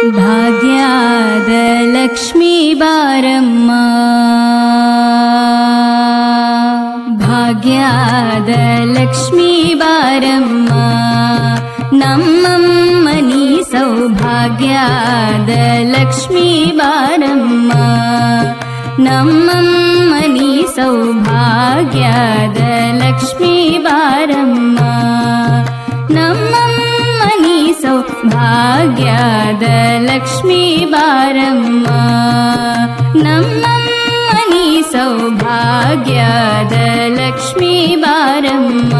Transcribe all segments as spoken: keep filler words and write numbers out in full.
ಭಾಗ್ಯದ ಲಕ್ಷ್ಮೀ ಬಾರಮ್ಮ, ಭಾಗ್ಯದ ಲಕ್ಷ್ಮೀ ಬಾರಮ್ಮ, ನಮ್ಮಮ್ಮ ನೀ ಸೌಭಾಗ್ಯದ ಲಕ್ಷ್ಮೀ ಬಾರಮ್ಮ, ನಮ್ಮಮ್ಮ ನೀ ಸೌಭಾಗ್ಯದ ಲಕ್ಷ್ಮೀ ಬಾರಮ್ಮ, ನಮ್ಮಮ್ಮ ನೀ ಸೌಭಾಗ್ಯದ ಲಕ್ಷ್ಮೀ ಬಾರಮ್ಮ, ನಮ್ಮಮ್ಮ ನೀ ಸೌಭಾಗ್ಯದ ಲಕ್ಷ್ಮೀ ಬಾರಮ್ಮ.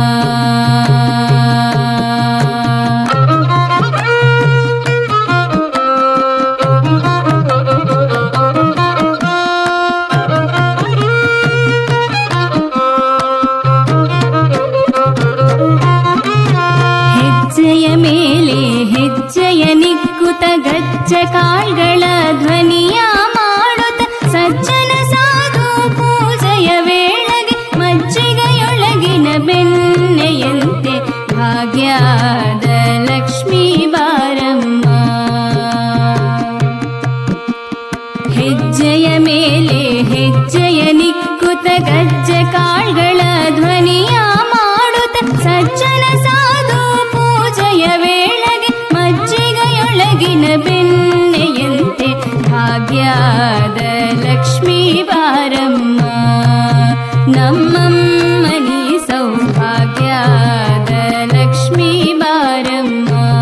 ಹೆಜ್ಜೆಯ ಮೇಲೆ ಹೆಜ್ಜೆಯ ನಿಕ್ಕುತ ಗಜ್ಜ ಕಾಳ್ಗಳ ಧ್ವನಿಯ ಮಾಡುತ್ತ ಸಜ್ಜನ ಸಾಧು ಪೂಜೆಯ ವೇಳೆಗೆ ಮಜ್ಜಿಗೆಯೊಳಗಿನ ಬೆಣ್ಣೆಯಂತೆ ಭಾಗ್ಯದ ಲಕ್ಷ್ಮೀ ಬಾರಮ್ಮ. ಹೆಜ್ಜೆಯ ಮೇಲೆ ಹೆಜ್ಜೆಯ ನಿಕ್ಕುತ ಗಜ್ಜ ಕಾಳ್ಗಳ ಧ್ವನಿಯ ಮಾಡುತ್ತ ಸಜ್ಜನ ಸಾಧು ಪೂಜೆಯ ವೇಳೆಗೆ ಮಜ್ಜಿಗೆಯೊಳಗಿನ ಬೆಣ್ಣೆಯಂತೆ ಭಾಗ್ಯದ ಲಕ್ಷ್ಮೀ ಬಾರಮ್ಮ, ನಮ್ಮಮ್ಮ ನೀ ಸೌಭಾಗ್ಯದ ಲಕ್ಷ್ಮೀ ಬಾರಮ್ಮ.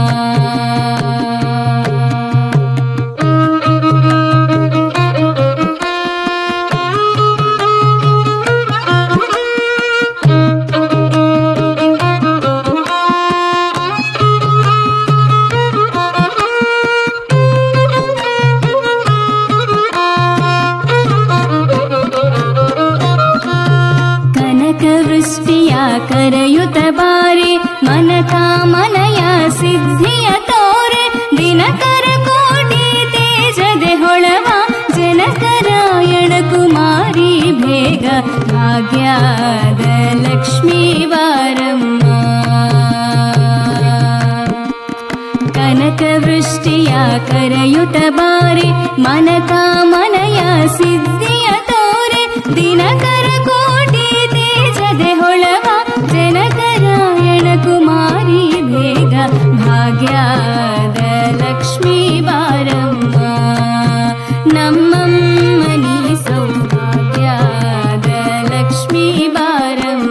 ವೃಷ್ಟಿಯ ಕರೆಯುತ ಬಾರಿ ಮನಕಾಮನೆಯ ಸಿದ್ಧಿಯ ತೋರೆ ದಿನಕರ ಕೋಟಿ ತೇಜದೆ ಹೊಳವ ಜನಕರಾಯಣ ಕುಮಾರಿ ಬೇಗ ಭಾಗ್ಯದ ಲಕ್ಷ್ಮೀ ಬಾರಮ್ಮ. ಕನಕ ವೃಷ್ಟಿಯ ಕರೆಯುತ ಬಾರಿ ಮನಕಾಮನೆಯ ಸಿದ್ಧಿಯ ತೋರೆ ದಿನಕರ ಕೋಟಿ ತೇಜದೆ ಹೊಳವ ಜನಕರಾಯಣ ಕುಮಾರಿ ಬೇಗ ಭಾಗ್ಯದ ಲಕ್ಷ್ಮೀ ಬಾರಮ್ಮ, ನಮ್ಮಮ್ಮ ನೀ ಸೌಭಾಗ್ಯದ ಲಕ್ಷ್ಮೀ ಬಾರಮ್ಮ.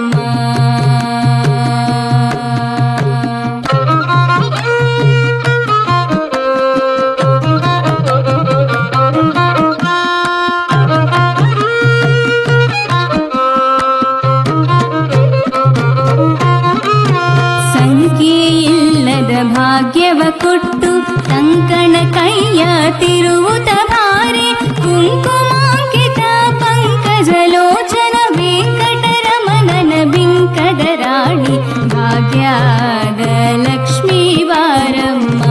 ಭಾಗ್ಯವ ಕೊಟ್ಟು ಕಂಕಣ ಕೈಯ ತಿರುವುತ ಭಾರೆ ಕುಂಕುಮಾಂಕಿತ ಪಂಕಜಲೋಚನ ವೆಂಕಟರಮಣನ ಬಿಂಕದ ರಾಣಿ ಭಾಗ್ಯದ ಲಕ್ಷ್ಮೀ ಬಾರಮ್ಮ.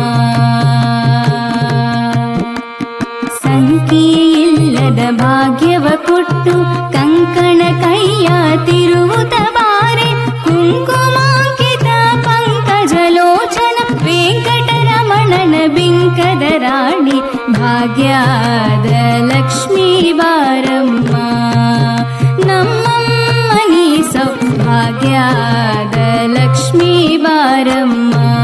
ಸಂಖ್ಯೆಯಿಲ್ಲದ ಭಾಗ್ಯವ ಕೊಟ್ಟು ಕಂಕಣ ಕೈಯ ತಿರುವುತ ಬಾರೆ ಕುಂಕುಮಾಂಕಿತ ಪಂಕಜಲೋಚನ ವೆಂಕಟರಮಣನ ಬಿಂಕದ ರಾಣಿ ಭಾಗ್ಯದ ಲಕ್ಷ್ಮೀ ಬಾರಮ್ಮ, ನಮ್ಮಮ್ಮ ನೀ ಸೌಭಾಗ್ಯದ ಲಕ್ಷ್ಮೀ ಬಾರಮ್ಮ.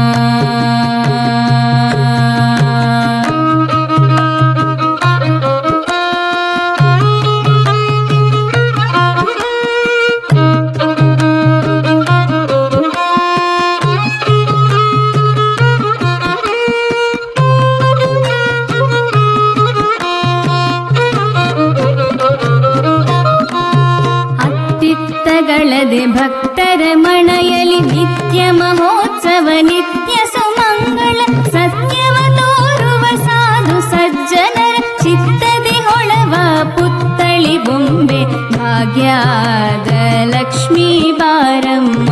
ಅತ್ತಿತ್ತಗಳದೆ ಭಕ್ತರ ಮಣಯಲಿ ನಿತ್ಯ ಮಹೋತ್ಸವ ನಿತ್ಯ ಸುಮಂಗಳ ಸತ್ಯವ ತೋರುವ ಸಾಧು ಸಜ್ಜನರ ಚಿತ್ತದಿ ಹೊಳವ ಪುತ್ತಳಿ ಬೊಂಬೆ ಭಾಗ್ಯದ ಲಕ್ಷ್ಮೀ ಬಾರಮ್ಮ.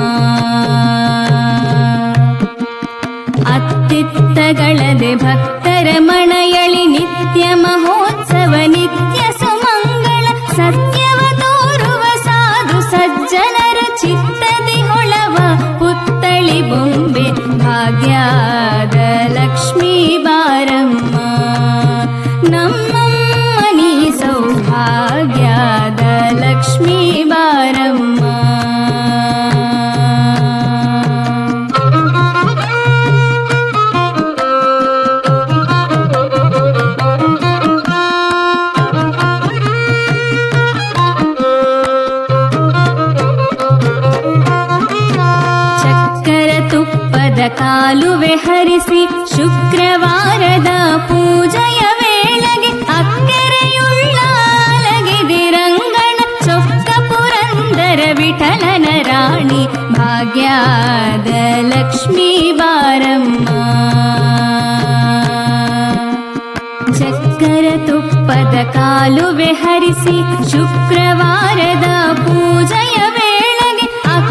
ಅತ್ತಿತ್ತಗಳದೆ ಭಕ್ತರ ಮಣಯಳಿ ನಿತ್ಯ ಮಹೋತ್ಸವ ನಿತ್ಯ ಸುಮಂಗಳ ಸತ್ಯವ ತೋರುವ ಸಾಧು ಸಜ್ಜನರ ಚಿತ್ತದಿ ಹೊಳವ ಪುತ್ತಳಿ ಬೊಂಬೆ ಭಾಗ್ಯದ ಲಕ್ಷ್ಮೀ ಬಾರಮ್ಮ. ಕಾಲುವೆ ಹರಿಸಿ ಶುಕ್ರವಾರದ ಪೂಜೆಯ ವೇಳೆಗೆ ಅಕ್ಕರೆಯುಳ್ಳಾಲಗಿದಿರಂಗಣ ಚೊಕ್ಕ ಪುರಂದರ ವಿಠಲನ ರಾಣಿ ಭಾಗ್ಯದ ಲಕ್ಷ್ಮೀ ಬಾರಮ್ಮ. ಚಕ್ಕರ ತುಪ್ಪದ ಕಾಲುವೆ ಹರಿಸಿ ಶುಕ್ರವಾರದ ಪೂಜೆಯ ವೇಳೆಗೆ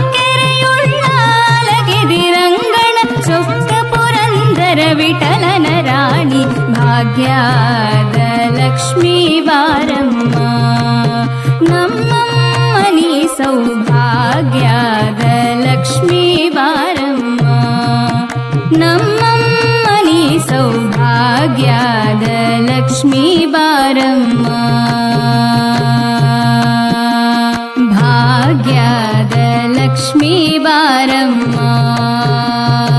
ಅಕ್ಕರೆಯುಳ್ಳಾಲಗಿದಿರಂಗಣ ಚೊಕ್ಕ ಪುರಂದರ ವಿಠಲನ ರಾಣಿ ಭಾಗ್ಯದ ಲಕ್ಷ್ಮೀ ಬಾರಮ್ಮ. ನಮ್ಮಮ್ಮನಿ ಸೌಭಾಗ್ಯದ ಲಕ್ಷ್ಮೀ ಬಾರಮ್ಮ. ನಮ್ಮಮ್ಮನಿ ಸೌಭಾಗ್ಯದ ಲಕ್ಷ್ಮೀ ಬಾರಮ್ಮ. ಭಾಗ್ಯದ ಲಕ್ಷ್ಮೀ ಬಾರಮ್ಮ.